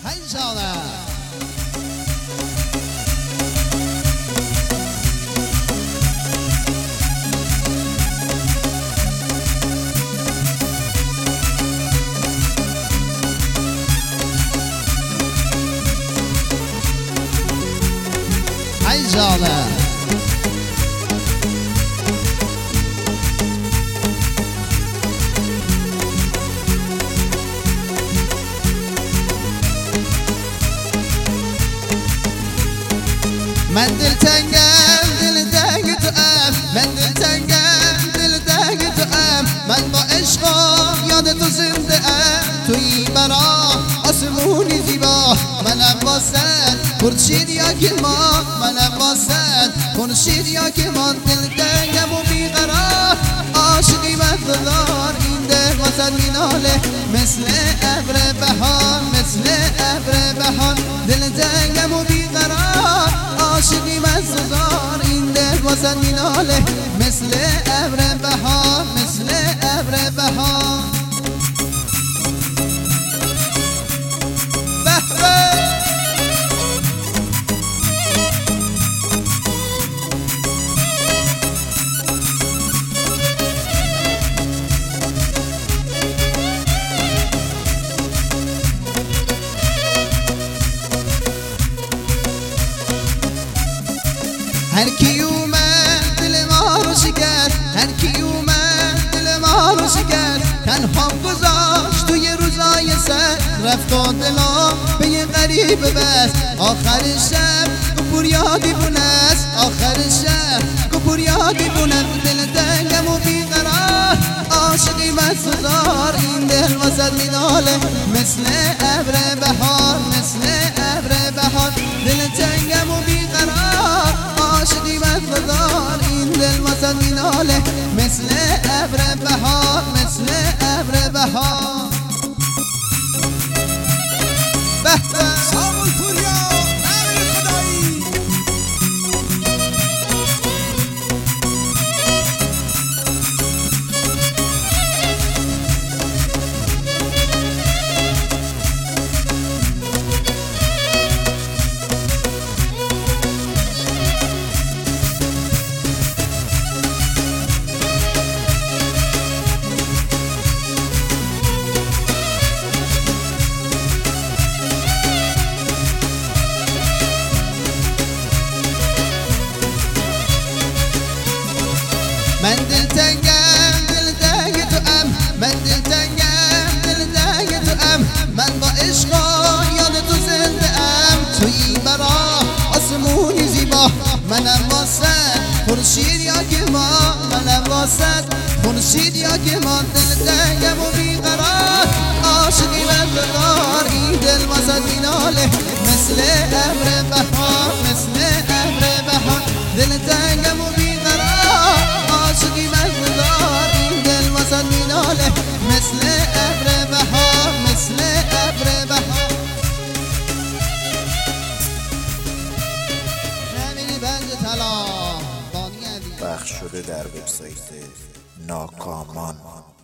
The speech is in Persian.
من دلتنگم دلتنگ تو ام، من دلتنگم دلتنگ تو ام، من با عشقم یاد تو زنده ام. توی برام آسمونی زیبا، منم واسد خورشید یا که ما، منم واسد خورشید یا که ما. دلتنگم و بیقرار عاشقی وفادار، این دل واسد میناله مثل ابر بهار، مثل ابر بهار. دلتنگم و بیقرار عاشقی وفادار، این دل واسد میناله مثل ابر بهار، مثل ابر بهار. هر کی اومد دل ما رو شکست، هر کی اومد دل ما رو شکست، تنها گذاشت توی روزای سر، رفت و دلم به یه غریب بست. آخر شب گفت یا دیوونه است، آخر شب گفت یا دیوونه است. دلتنگم و بیقرار عاشقی وفادار، این دل واسد میناله مثل ابر بهار، مثل ابر بهار. دلتنگم و بیقرار عاشقی وفادار، این دل واسد میناله مثل ابر بهار، مثل ابر بهار. سامون پوریا امیر خدایی. من دلتنگم دلتنگ تو ام، من دلتنگم دلتنگ تو ام، من با عشقا یاد تو زنده ام. توی برا آسمونی زیبا، منم واسد خورشید یا که ما، منم واسد خورشید یا که ما. دلتنگم و بیقرار عاشقی وفادار، این دل واسد میناله مثل ابر بهار، مثل ابر بهار. دلتنگم و بیقرار عاشقی وفادار، این دل واسد میناله مثل ابر بهار، مثل ابر بهار. نمیری بند طلا پخش شده در وبسایت ناکامان.